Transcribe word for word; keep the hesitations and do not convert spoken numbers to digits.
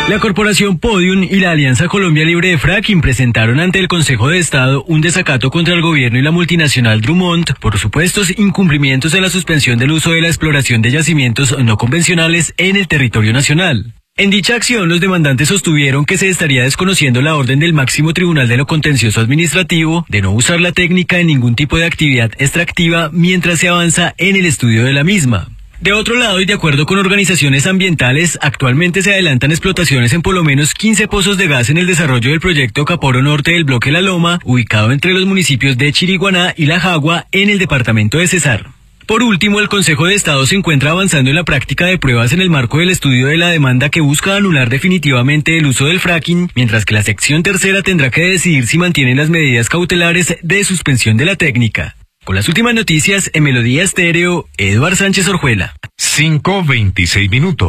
La Corporación Podium y la Alianza Colombia Libre de Fracking presentaron ante el Consejo de Estado un desacato contra el gobierno y la multinacional Drummond por supuestos incumplimientos en la suspensión del uso de la exploración de yacimientos no convencionales en el territorio nacional. En dicha acción, los demandantes sostuvieron que se estaría desconociendo la orden del máximo tribunal de lo contencioso administrativo de no usar la técnica en ningún tipo de actividad extractiva mientras se avanza en el estudio de la misma. De otro lado, y de acuerdo con organizaciones ambientales, actualmente se adelantan explotaciones en por lo menos quince pozos de gas en el desarrollo del proyecto Caporo Norte del bloque La Loma, ubicado entre los municipios de Chiriguaná y La Jagua, en el departamento de Cesar. Por último, el Consejo de Estado se encuentra avanzando en la práctica de pruebas en el marco del estudio de la demanda que busca anular definitivamente el uso del fracking, mientras que la sección tercera tendrá que decidir si mantienen las medidas cautelares de suspensión de la técnica. Con las últimas noticias en Melodía Estéreo, Eduard Sánchez Orjuela. cinco veintiséis minutos.